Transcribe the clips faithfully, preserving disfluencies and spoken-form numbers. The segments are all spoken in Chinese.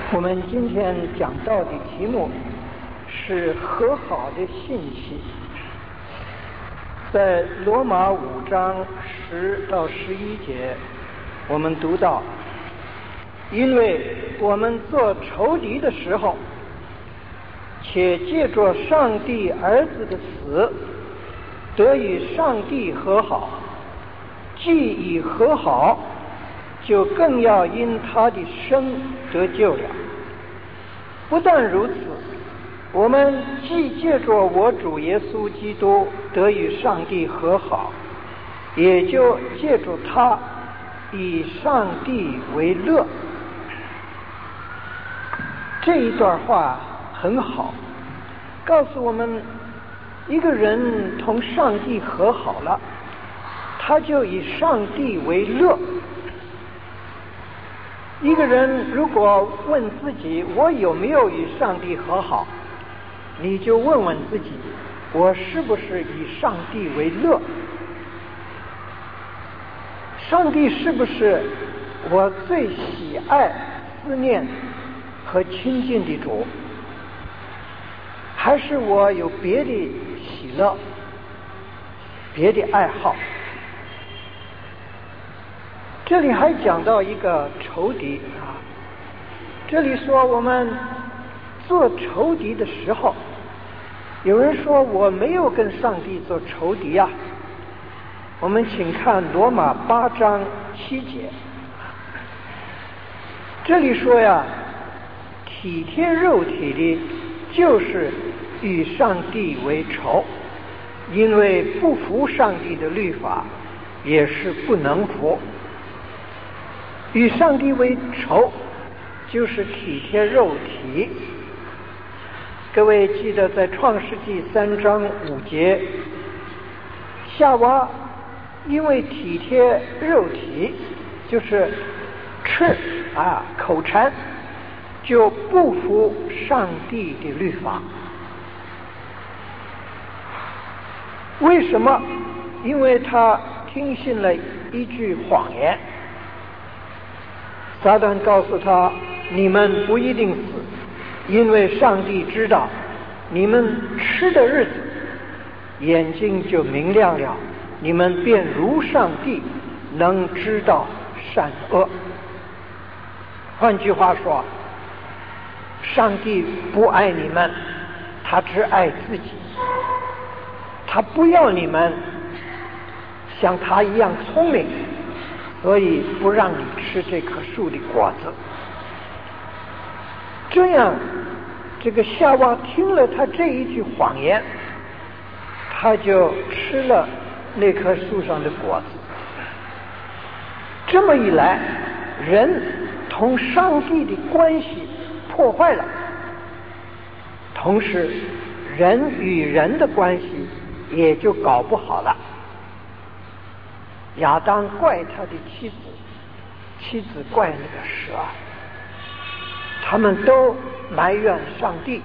我们今天讲到的题目是和好的信息。在罗马五章十到十一节，我们读到，因为我们做仇敌的时候，且借着上帝儿子的死，得与上帝和好，既已和好，就更要因他的生得救了。不但如此，我们既借着我主耶稣基督得与上帝和好，也就借着他以上帝为乐。这一段话很好，告诉我们一个人同上帝和好了，他就以上帝为乐。一个人如果问自己，我有没有与上帝和好，你就问问自己，我是不是以上帝为乐？上帝是不是我最喜爱、思念和亲近的主？还是我有别的喜乐、别的爱好？这里还讲到一个仇敌啊，这里说我们做仇敌的时候，有人说我没有跟上帝做仇敌啊。我们请看罗马八章七节，这里说呀，体贴肉体的就是与上帝为仇，因为不服上帝的律法，也是不能服。与上帝为仇就是体贴肉体。各位记得在创世纪三章五节，夏娃因为体贴肉体，就是吃啊口馋，就不服上帝的律法。为什么？因为他听信了一句谎言。撒旦告诉他，你们不一定死，因为上帝知道你们吃的日子，眼睛就明亮了，你们便如上帝，能知道善恶。换句话说，上帝不爱你们，他只爱自己，他不要你们像他一样聪明，所以不让你吃这棵树的果子。这样，这个夏娃听了他这一句谎言，他就吃了那棵树上的果子。这么一来，人同上帝的关系破坏了，同时人与人的关系也就搞不好了。亚当怪他的妻子，妻子怪那个蛇，他们都埋怨上帝。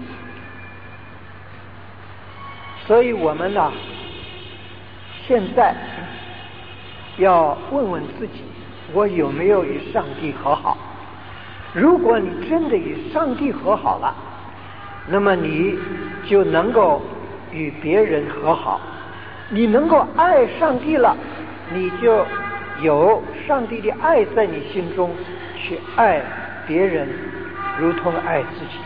所以我们呢，现在要问问自己，我有没有与上帝和好？如果你真的与上帝和好了，那么你就能够与别人和好，你能够爱上帝了，你就有上帝的爱在你心中，去爱别人如同爱自己。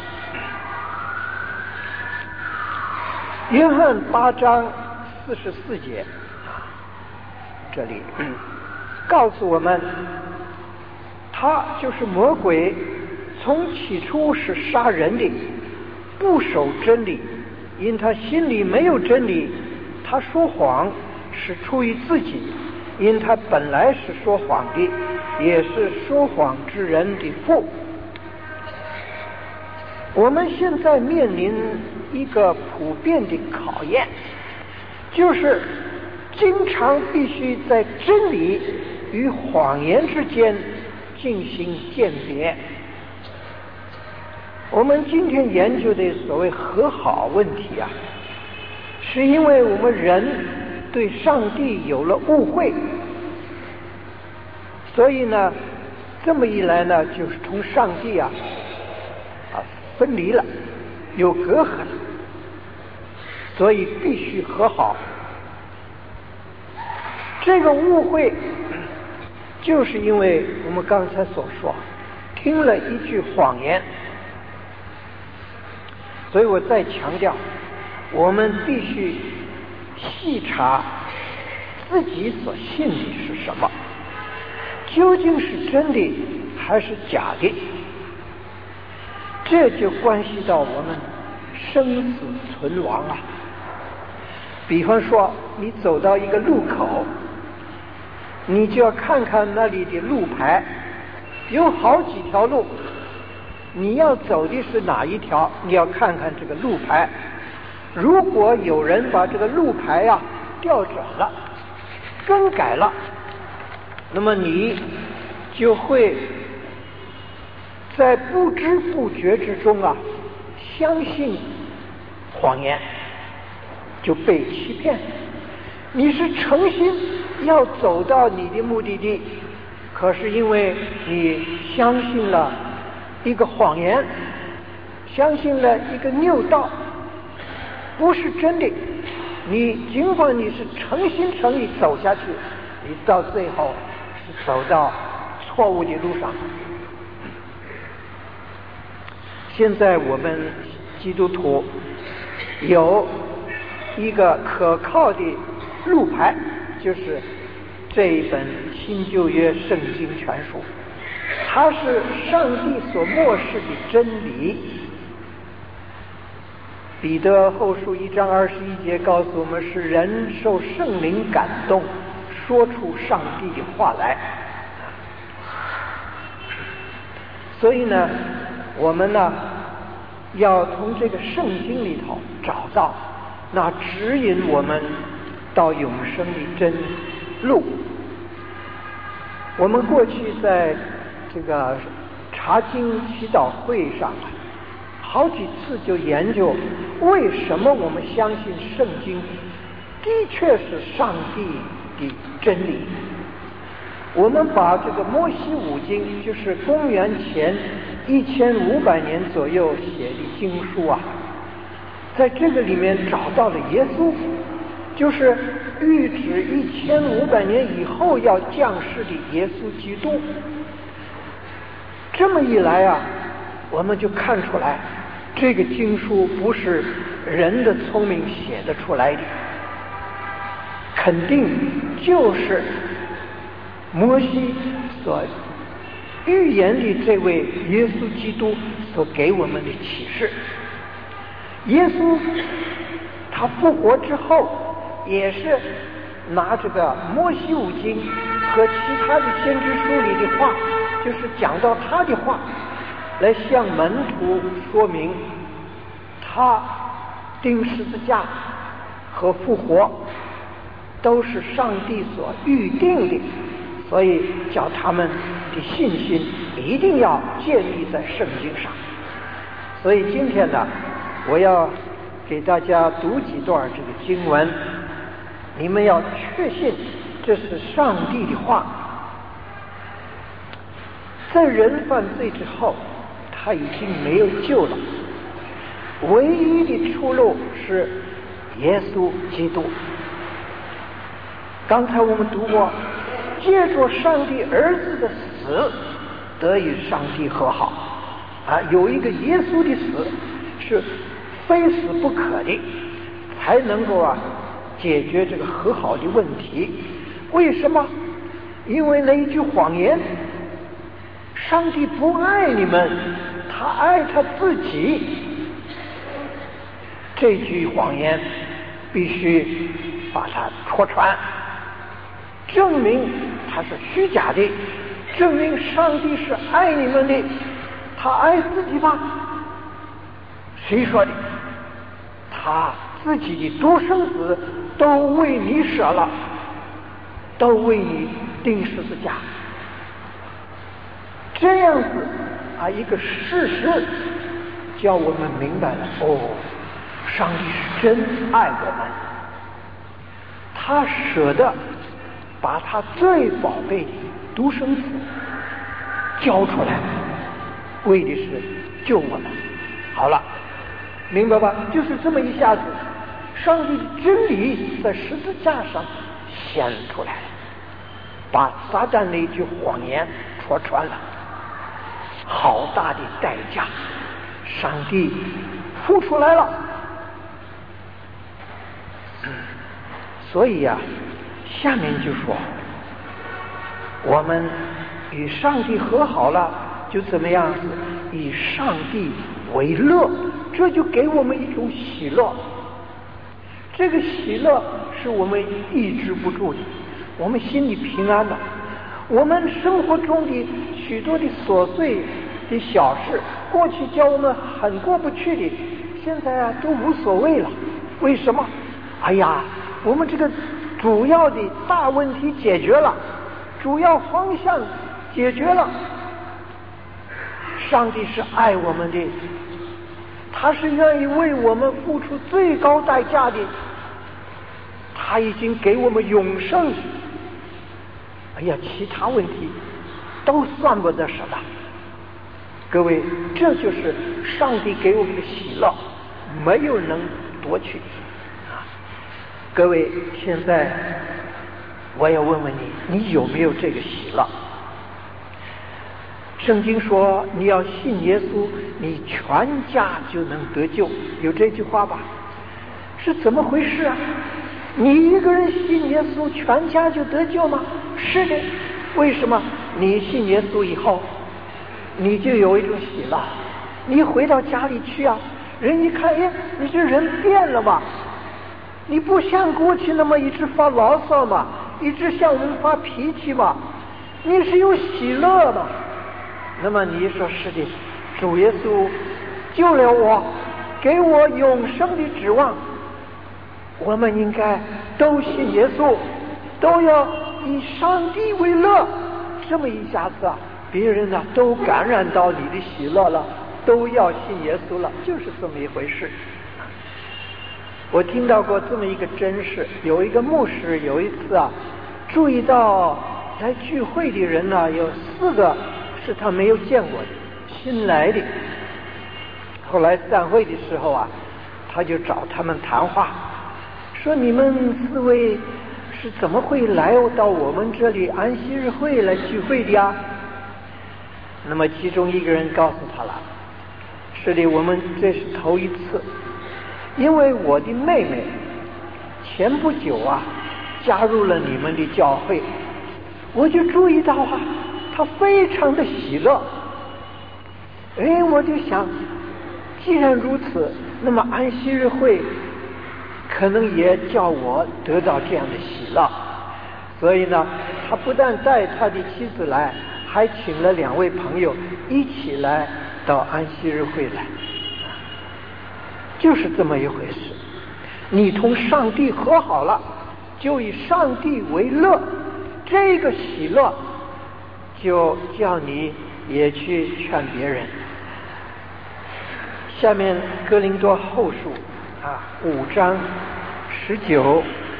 约翰八章四十四节，这里、嗯、告诉我们，他就是魔鬼，从起初是杀人的，不守真理，因他心里没有真理，他说谎是出于自己，因他本来是说谎的，也是说谎之人的父。我们现在面临一个普遍的考验，就是经常必须在真理与谎言之间进行鉴别。我们今天研究的所谓和好问题啊，是因为我们人对上帝有了误会，所以呢，这么一来呢，就是从上帝啊分离了，有隔阂了，所以必须和好。这个误会就是因为我们刚才所说，听了一句谎言。所以我再强调，我们必须细查自己所信的是什么，究竟是真的还是假的，这就关系到我们生死存亡啊。比方说你走到一个路口，你就要看看那里的路牌，有好几条路，你要走的是哪一条，你要看看这个路牌。如果有人把这个路牌呀、啊、调转了，更改了，那么你就会在不知不觉之中啊相信谎言，就被欺骗。你是诚心要走到你的目的地，可是因为你相信了一个谎言，相信了一个谬道，不是真的，你尽管你是诚心诚意走下去，你到最后是走到错误的路上。现在我们基督徒有一个可靠的路牌，就是这一本新旧约圣经全书，它是上帝所默示的真理。彼得后书一章二十一节告诉我们，是人受圣灵感动，说出上帝的话来。所以呢，我们呢要从这个圣经里头找到那指引我们到永生的真路。我们过去在这个查经祈祷会上啊，好几次就研究为什么我们相信圣经的确是上帝的真理。我们把这个摩西五经，就是公元前一千五百年左右写的经书啊，在这个里面找到了耶稣，就是预指一千五百年以后要降世的耶稣基督。这么一来啊，我们就看出来这个经书不是人的聪明写得出来的，肯定就是摩西所预言的这位耶稣基督所给我们的启示。耶稣他复活之后，也是拿这个摩西五经和其他的先知书里的话，就是讲到他的话，来向门徒说明他钉十字架和复活都是上帝所预定的，所以叫他们的信心一定要建立在圣经上。所以今天呢，我要给大家读几段这个经文，你们要确信这是上帝的话。在人犯罪之后，他已经没有救了，唯一的出路是耶稣基督。刚才我们读过，借着上帝儿子的死得与上帝和好啊，有一个耶稣的死是非死不可的，才能够啊解决这个和好的问题。为什么？因为那一句谎言，上帝不爱你们，他爱他自己，这句谎言必须把它戳穿，证明它是虚假的，证明上帝是爱你们的。他爱自己吗？谁说的？他自己的独生子都为你舍了，都为你钉十字架。这样子啊，一个事实叫我们明白了，哦，上帝是真爱我们，他舍得把他最宝贝的独生子交出来，为的是救我们。 好了，明白吧？就是这么一下子，上帝的真理在十字架上显出来了，把撒旦那句谎言戳穿了，好大的代价，上帝付出来了。所以呀、啊，下面就说，我们与上帝和好了，就怎么样子？以上帝为乐，这就给我们一种喜乐。这个喜乐是我们抑制不住的，我们心里平安的。我们生活中的许多的琐碎的小事，过去叫我们很过不去的，现在啊都无所谓了。为什么？哎呀，我们这个主要的大问题解决了，主要方向解决了。上帝是爱我们的，他是愿意为我们付出最高代价的，他已经给我们永生。哎呀，其他问题都算不得什么。各位，这就是上帝给我们的喜乐，没有人能夺去啊！各位，现在我要问问你，你有没有这个喜乐？圣经说你要信耶稣，你全家就能得救，有这句话吧？是怎么回事啊？你一个人信耶稣，全家就得救吗？是的。为什么？你信耶稣以后，你就有一种喜乐。你回到家里去啊，人一看，哎，你这人变了吧？你不像过去那么一直发牢骚嘛，一直向我们发脾气嘛，你是有喜乐嘛。那么你说是的，主耶稣救了我，给我永生的指望，我们应该都信耶稣，都要以上帝为乐。这么一下子啊，别人呢、啊、都感染到你的喜乐了，都要信耶稣了，就是这么一回事。我听到过这么一个真事，有一个牧师有一次啊，注意到来聚会的人呢、啊、有四个是他没有见过的，新来的。后来散会的时候啊，他就找他们谈话，说你们四位是怎么会来到我们这里安息日会来聚会的呀？那么其中一个人告诉他了，是的，我们这是头一次，因为我的妹妹前不久啊加入了你们的教会，我就注意到啊，她非常的喜乐。哎，我就想，既然如此，那么安息日会可能也叫我得到这样的喜乐。所以呢，他不但带他的妻子来，还请了两位朋友一起来到安息日会来，就是这么一回事。你同上帝和好了，就以上帝为乐，这个喜乐就叫你也去劝别人。下面哥林多后书啊五章十九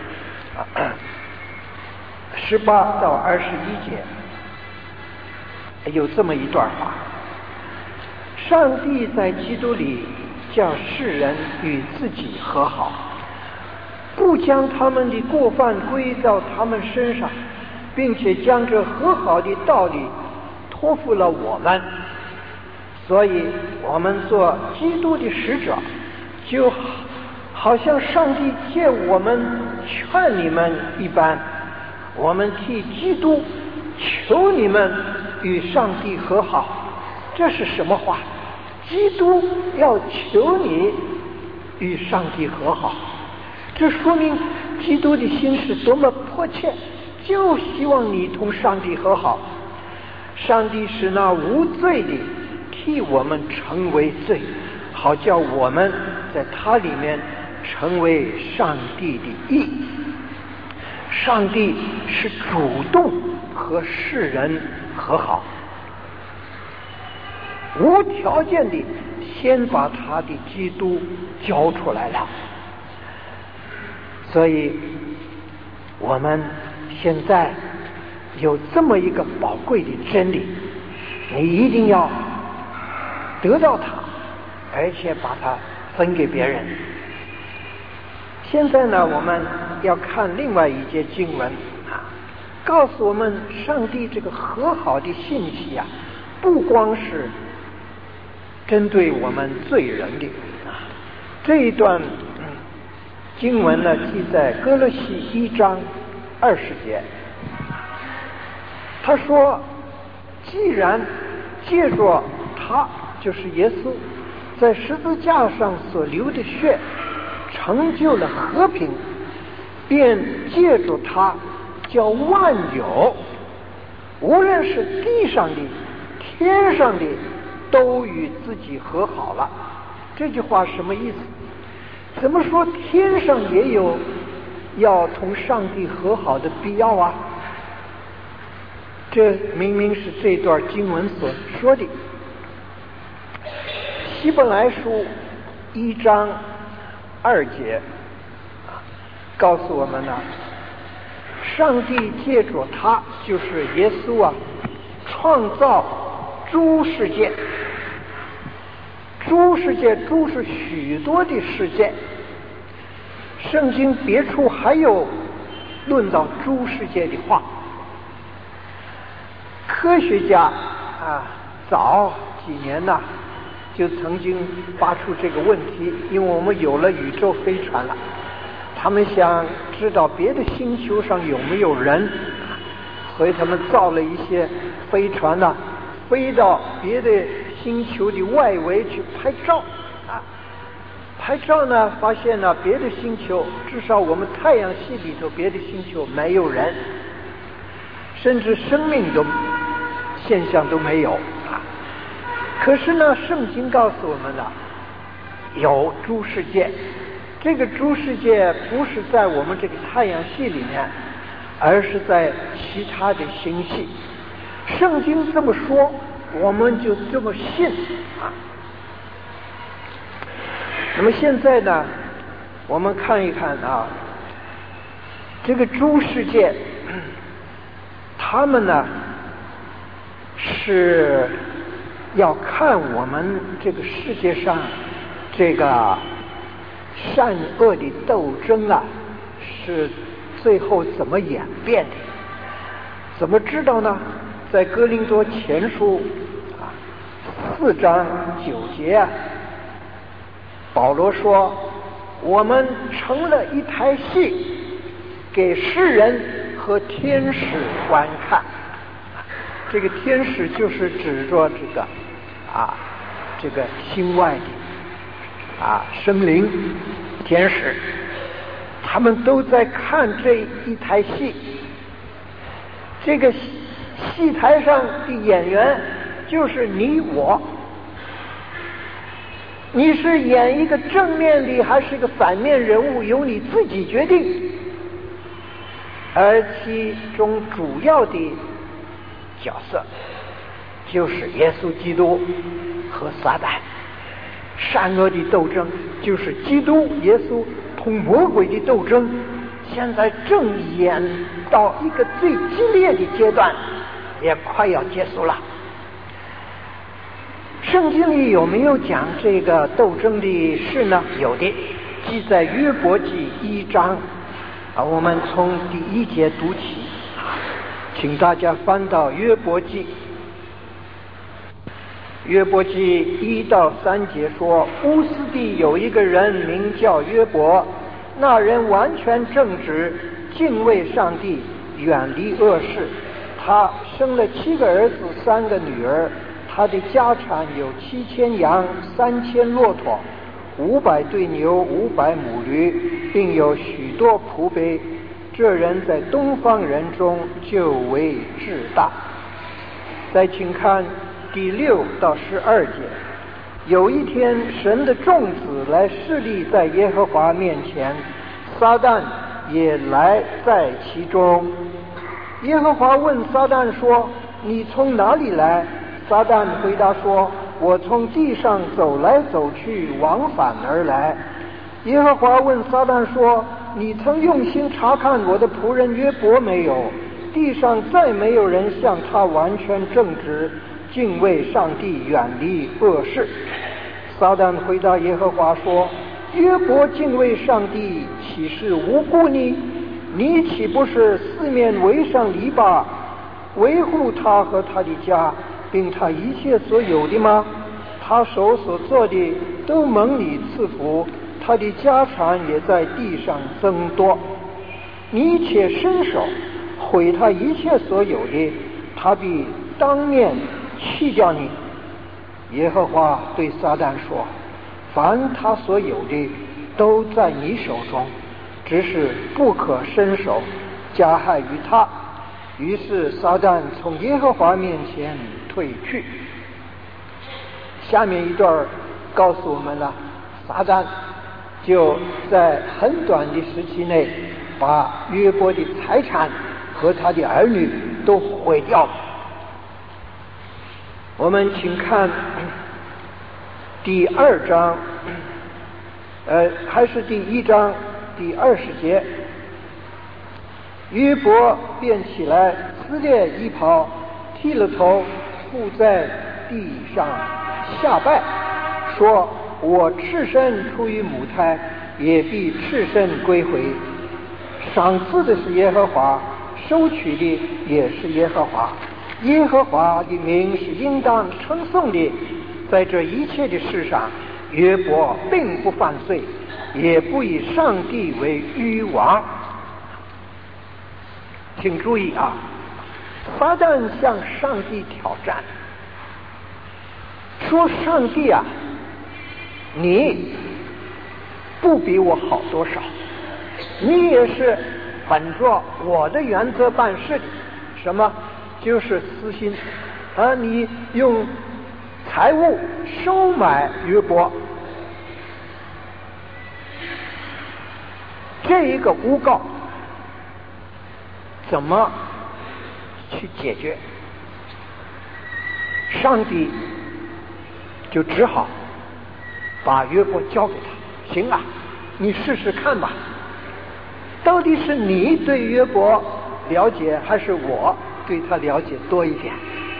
十八到二十一节有这么一段话：上帝在基督里叫世人与自己和好，不将他们的过犯归到他们身上，并且将这和好的道理托付了我们。所以我们做基督的使者，就好像上帝借我们劝你们一般，我们替基督求你们与上帝和好。这是什么话？基督要求你与上帝和好，这说明基督的心是多么迫切，就希望你同上帝和好。上帝是那无罪的替我们成为罪，好叫我们在他里面成为上帝的义。上帝是主动和世人和好，无条件的先把他的基督交出来了。所以我们现在有这么一个宝贵的真理，你一定要得到它， 而且把它分给别人。现在呢，我们要看另外一节经文啊，告诉我们上帝这个和好的信息啊，不光是针对我们罪人的啊。这一段、嗯、经文呢，记在歌罗西一章二十节。他说，既然借着他，就是耶稣在十字架上所流的血成就了和平，便借着他叫万有，无论是地上的天上的，都与自己和好了。这句话什么意思？怎么说天上也有要同上帝和好的必要啊？这明明是这段经文所说的。希伯来书一章二节啊，告诉我们呢，上帝借着他，就是耶稣啊，创造诸世界。诸世界，诸是许多的世界。圣经别处还有论到诸世界的话。科学家啊，早几年呢，就曾经发出这个问题，因为我们有了宇宙飞船了，他们想知道别的星球上有没有人，所以他们造了一些飞船呢，飞到别的星球的外围去拍照啊。拍照呢，发现呢，别的星球，至少我们太阳系里头别的星球没有人，甚至生命都现象都没有啊。可是呢，圣经告诉我们呢，有诸世界。这个诸世界不是在我们这个太阳系里面，而是在其他的星系。圣经这么说，我们就这么信啊。那么现在呢，我们看一看啊，这个诸世界，他们呢是要看我们这个世界上这个善恶的斗争啊，是最后怎么演变的？怎么知道呢？在哥林多前书啊四章九节啊，保罗说，我们成了一台戏，给世人和天使观看。这个天使就是指着这个啊这个心外的啊生灵天使，他们都在看这一台戏。这个戏台上的演员就是你我，你是演一个正面的还是一个反面人物，由你自己决定。而其中主要的角色就是耶稣基督和撒旦，善恶的斗争就是基督耶稣同魔鬼的斗争，现在正演到一个最激烈的阶段，也快要结束了。圣经里有没有讲这个斗争的事呢？有的，记在约伯记一章啊，我们从第一节读起，请大家翻到约伯记。约伯记一到三节说，乌斯地有一个人名叫约伯，那人完全正直，敬畏上帝，远离恶事。他生了七个儿子，三个女儿。他的家产有七千羊，三千骆驼，五百对牛，五百母驴，并有许多仆婢。这人在东方人中就为至大。再请看第六到十二节。有一天，神的众子来侍立在耶和华面前，撒旦也来在其中。耶和华问撒旦说，你从哪里来？撒旦回答说，我从地上走来走去，往返而来。耶和华问撒旦说，你曾用心查看我的仆人约伯没有？地上再没有人像他完全正直，敬畏上帝，远离恶事。 撒旦回答耶和华说：约伯敬畏上帝，岂是无辜呢？你岂不是四面围上篱笆，维护他和他的家，并他一切所有的吗？他手所做的都蒙你赐福，他的家产也在地上增多。你且伸手毁他一切所有的，他必当面弃掉你。耶和华对撒旦说：凡他所有的都在你手中，只是不可伸手加害于他。于是撒旦从耶和华面前退去。下面一段告诉我们了，撒旦就在很短的时期内把约伯的财产和他的儿女都毁掉了。我们请看第二章，呃，还是第一章第二十节。约伯便起来，撕裂衣袍，剃了头，伏在地上下拜，说：我赤身出于母胎，也必赤身归回。赏赐的是耶和华，收取的也是耶和华。耶和华的名是应当称颂的。在这一切的事上，约伯并不犯罪，也不以上帝为愚王。请注意啊，撒旦向上帝挑战，说：上帝啊，你不比我好多少，你也是本着我的原则办事的。什么？就是私心啊！你用财物收买约伯，这一个诬告怎么去解决？上帝就只好把约伯交给他。行啊，你试试看吧，到底是你对约伯了解，还是我对他了解多一点？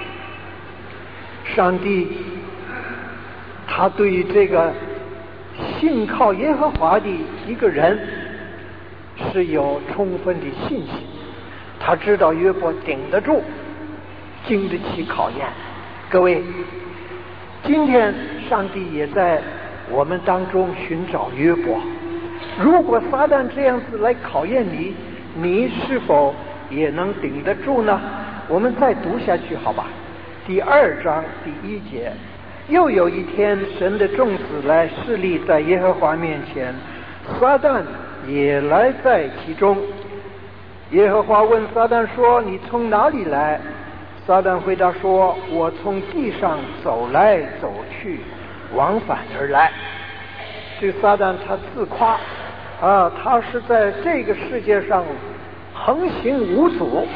上帝他对于这个信靠耶和华的一个人是有充分的信心，他知道约伯顶得住，经得起考验。各位，今天上帝也在我们当中寻找约伯。如果撒旦这样子来考验你，你是否也能顶得住呢？我们再读下去好吧。第二章第一节，又有一天，神的众子来侍立在耶和华面前，撒旦也来在其中。耶和华问撒旦说：你从哪里来？撒旦回答说：我从地上走来走去，往返而来。这个撒旦他自夸啊，他是在这个世界上横行无阻。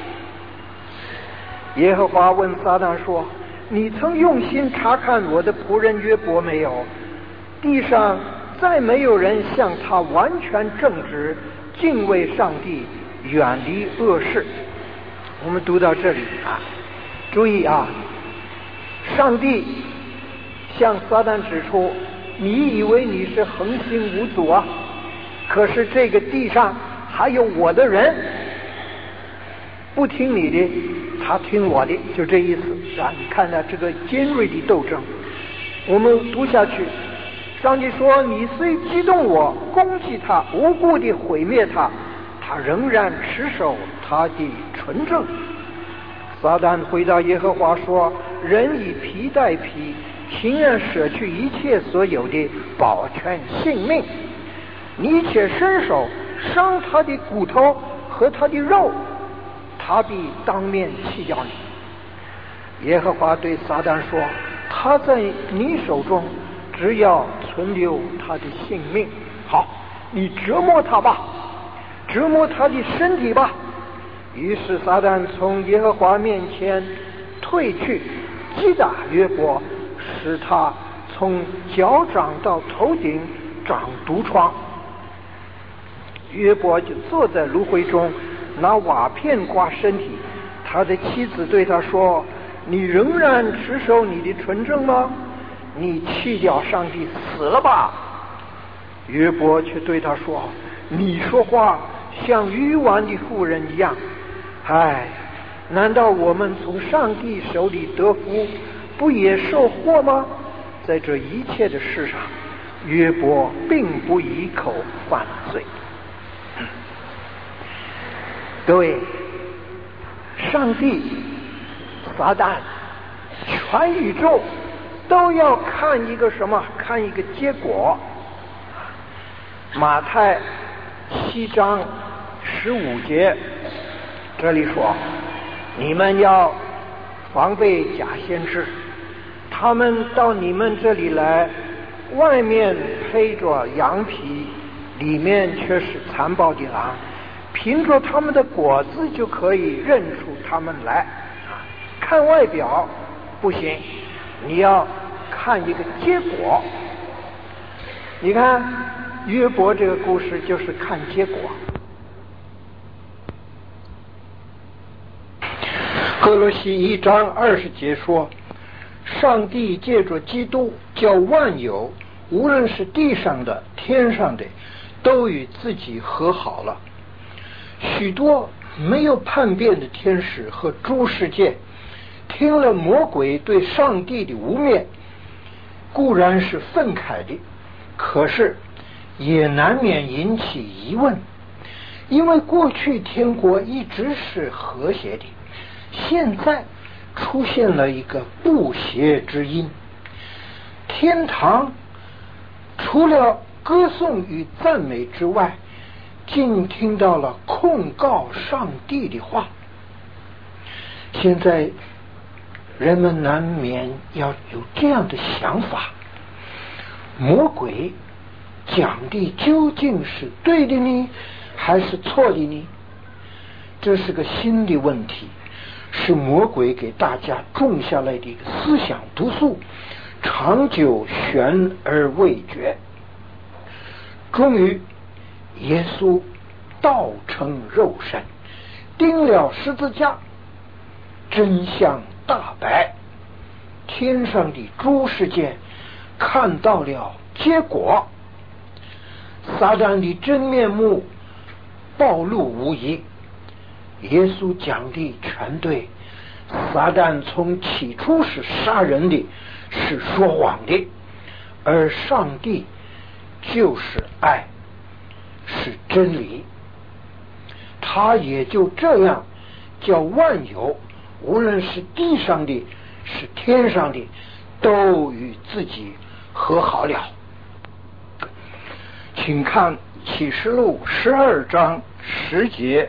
耶和华问撒旦说：你曾用心查看我的仆人约伯没有？地上再没有人像他完全正直，敬畏上帝，远离恶事。我们读到这里啊，注意啊，上帝向撒旦指出，你以为你是横行无阻啊，可是这个地上还有我的人，不听你的，他听我的，就这意思啊！你看到这个尖锐的斗争。我们读下去，上帝说：你虽激动我，攻击他，无故地毁灭他，他仍然持守他的纯正。撒旦回答耶和华说：人以皮代皮，情愿舍去一切所有的，保全性命。你且伸手伤他的骨头和他的肉，他必当面弃掉你。耶和华对撒旦说：他在你手中，只要存留他的性命。好，你折磨他吧，折磨他的身体吧。于是撒旦从耶和华面前退去，击打约伯，使他从脚掌到头顶长毒疮。约伯就坐在炉灰中，拿瓦片刮身体。他的妻子对他说：你仍然持守你的纯正吗？ 你弃掉上帝死了吧？约伯却对他说，你说话像愚顽的妇人一样。唉，难道我们从上帝手里得福，不也受祸吗？在这一切的事上，约伯并不一口犯罪。各位，上帝、撒旦、全宇宙都要看一个什么？看一个结果。马太七章十五节这里说，你们要防备假先知，他们到你们这里来，外面披着羊皮，里面却是残暴的狼，凭着他们的果子就可以认出他们来。看外表不行，你要看一个结果。你看约伯这个故事就是看结果。歌罗西一章二十节说，上帝借着基督叫万有，无论是地上的天上的，都与自己和好了。许多没有叛变的天使和诸世界听了魔鬼对上帝的污蔑，固然是愤慨的，可是也难免引起疑问，因为过去天国一直是和谐的，现在出现了一个不谐之音。天堂除了歌颂与赞美之外，竟听到了控告上帝的话。现在人们难免要有这样的想法，魔鬼讲的究竟是对的呢，还是错的呢？这是个新的问题，是魔鬼给大家种下来的一个思想毒素，长久悬而未决。终于耶稣道成肉身，钉了十字架，真相大白，天上的诸世界看到了结果，撒旦的真面目暴露无遗。耶稣讲的全对，撒旦从起初是杀人的，是说谎的，而上帝就是爱，是真理。他也就这样叫万有，无论是地上的是天上的，都与自己和好了。请看启示录十二章十节。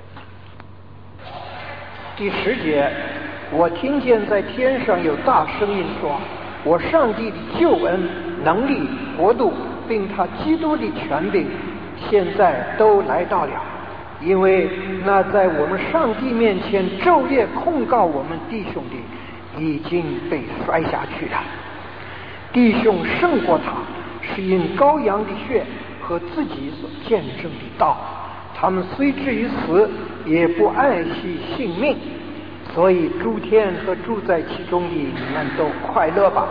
第十节，我听见在天上有大声音说，我上帝的救恩、能力、国度，并他基督的权柄，现在都来到了。因为那在我们上帝面前昼夜控告我们弟兄的，已经被摔下去了。弟兄胜过他，是因羔羊的血和自己所见证的道，他们虽至于死，也不爱惜性命。所以诸天和住在其中的，你们都快乐吧。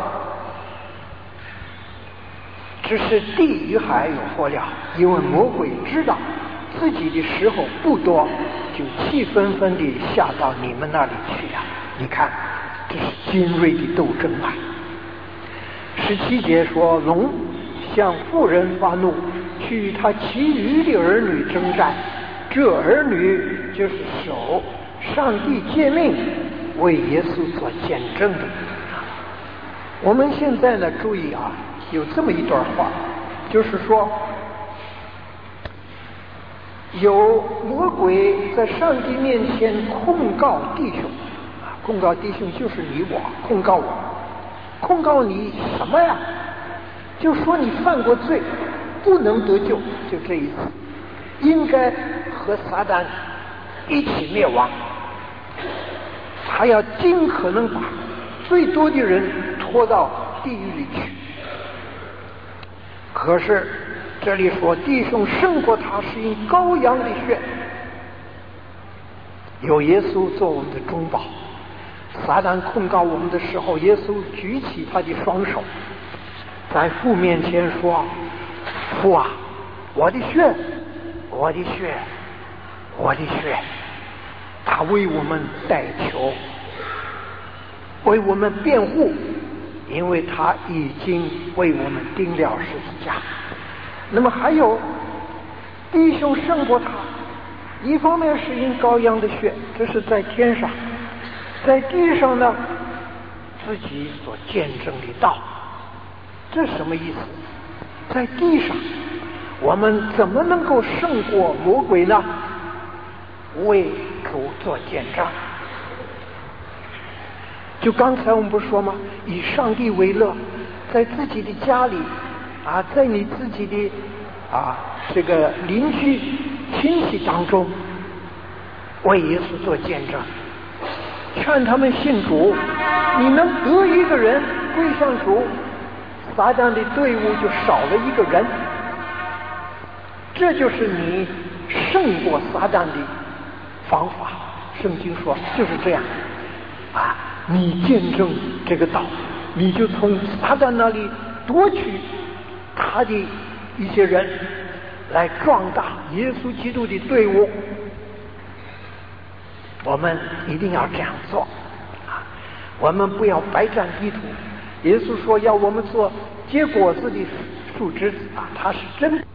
只是地与海有祸了，因为魔鬼知道自己的时候不多，就气纷纷地下到你们那里去了。你看，这是尖锐的斗争啊。十七节说，龙向妇人发怒，去与他其余的儿女征战，这儿女就是手上帝诫命为耶稣所见证的。我们现在呢，注意啊，有这么一段话，就是说有魔鬼在上帝面前控告弟兄，控告弟兄就是你我，控告我，控告你什么呀？就说你犯过罪，不能得救，就这意思，应该和撒旦一起灭亡。他要尽可能把最多的人拖到地狱里去。可是这里说弟兄胜过他，是因羔羊的血，有耶稣做我们的中保。撒旦控告我们的时候，耶稣举起他的双手， 在父面前说：“父啊，我的血，我的血，我的血。”他为我们代求，为我们辩护，因为他已经为我们钉了十字架。那么还有弟兄胜过他，一方面是因羔羊的血，这是在天上；在地上呢，自己所见证的道。这什么意思？在地上我们怎么能够胜过魔鬼呢？为主做见证。就刚才我们不是说吗？以上帝为乐，在自己的家里啊，在你自己的啊这个邻居亲戚当中，为耶稣做见证，劝他们信主。你能得一个人归向主，撒旦的队伍就少了一个人。这就是你胜过撒旦的方法。圣经说就是这样啊，你见证这个道，你就从撒旦那里夺取他的一些人，来壮大耶稣基督的队伍。我们一定要这样做啊！我们不要白占地土。耶稣说要我们做结果子的树枝子啊，他是真